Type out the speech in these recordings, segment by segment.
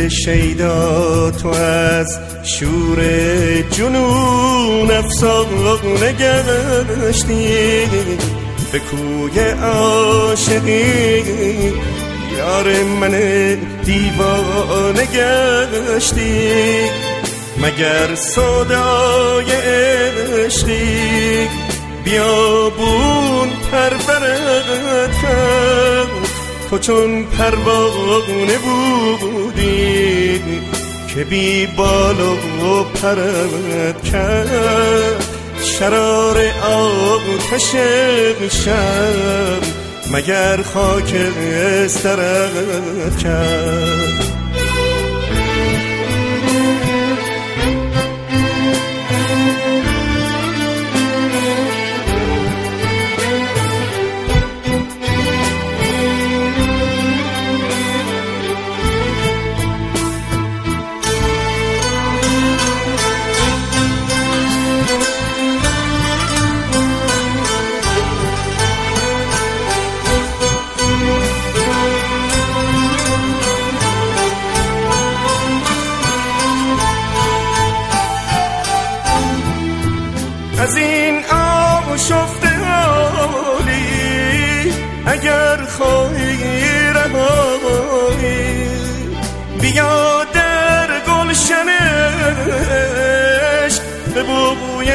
دل شیدا تو از شور جنون افسانه گشتی، به کوی عاشقی یار من دیوانه گشتی. مگر سودای عشقی بیابون پرورد کرد، تو چون پروانه بودی که بی بال و پرد کرد. شرار آتش شب مگر خاک استرد کرد. از این آشفته حالی اگر خواهی رهایی، بیا در گلشن عشق به بوی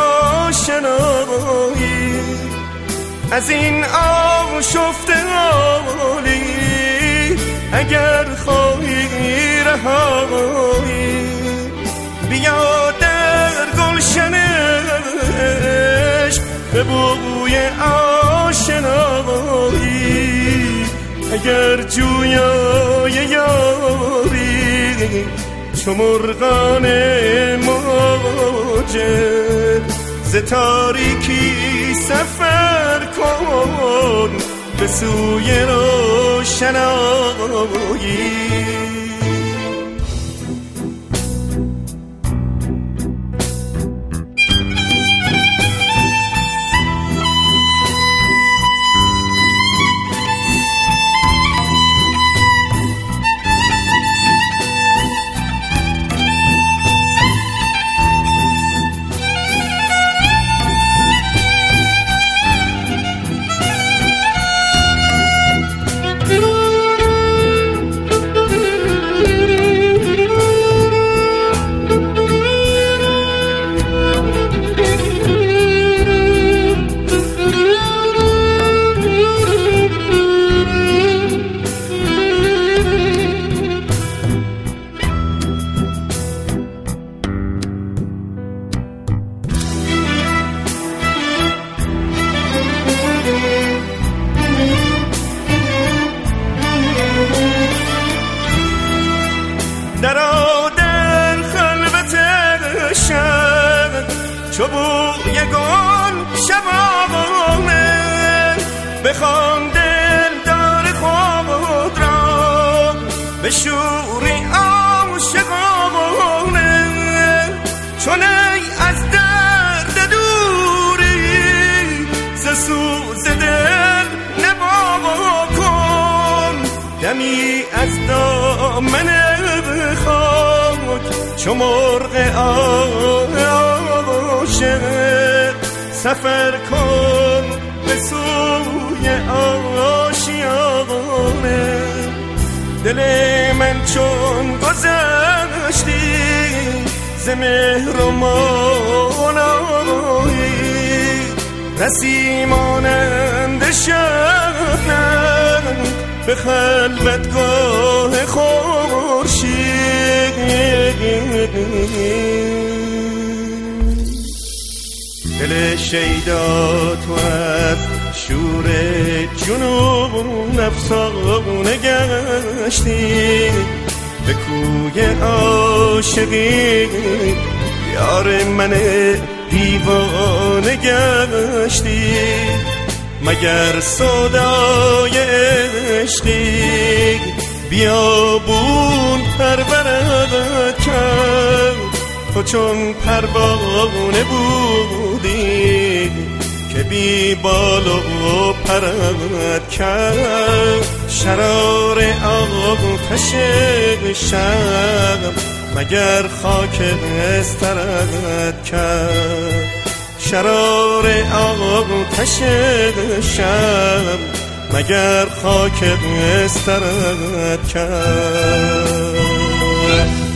آشنایی. از این آشفته حالی اگر خواهی رهایی، بیا در گلشن به بوی آشنایی. اگر جویای یاری چو مرغان موجه، ز تاریکی سفر کن به سوی روشنایی. در خلوت شب چو بوی گل شبانه، بخوان دلدار خود را به شوری عاشقانه. چون ای از درد دوری ز سوز دل نوا کن، دمی از دامن خاک چو مرغ عاشق سفر کن به سوی آشیانه. دل من چون گذشتی ز مهر و مانایی، رسی مانند شبنم به خلوتگاه خورشید. دل شیدا تو از شور جنون افسانه گشتی، به کوی عاشقی یار من دیوانه گشتی. مگر سودای عشقی بیابون پرورد کرد، تو چون پروانه بودی که بی بال و پرد کرد شرار آتش شب مگر خاک استرد کرد شرار آتش شب مگر خاک استرد کرد